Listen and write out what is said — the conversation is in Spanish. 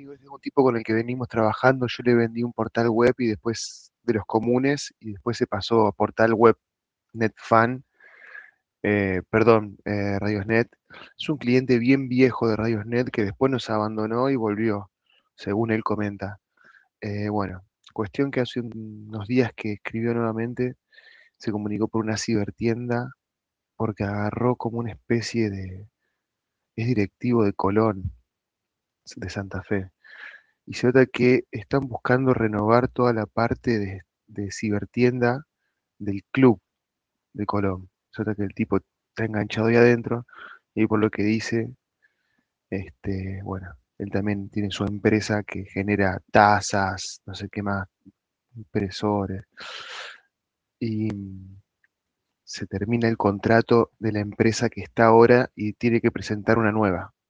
amigo, es un tipo con el que venimos trabajando. Yo le vendí un portal web y después de los comunes y después se pasó a portal web Netfan, perdón, Radiosnet. Es un cliente bien viejo de Radiosnet que después nos abandonó y volvió, según él comenta. Bueno, cuestión que hace unos días que escribió nuevamente, se comunicó por una cibertienda porque agarró como una especie de, es directivo de Colón, de Santa Fe. Y se nota que están buscando renovar toda la parte de cibertienda del club de Colón. Se nota que el tipo está enganchado ahí adentro y por lo que dice, bueno, él también tiene su empresa que genera tazas, no sé qué más, impresores. Y se termina el contrato de la empresa que está ahora y tiene que presentar una nueva.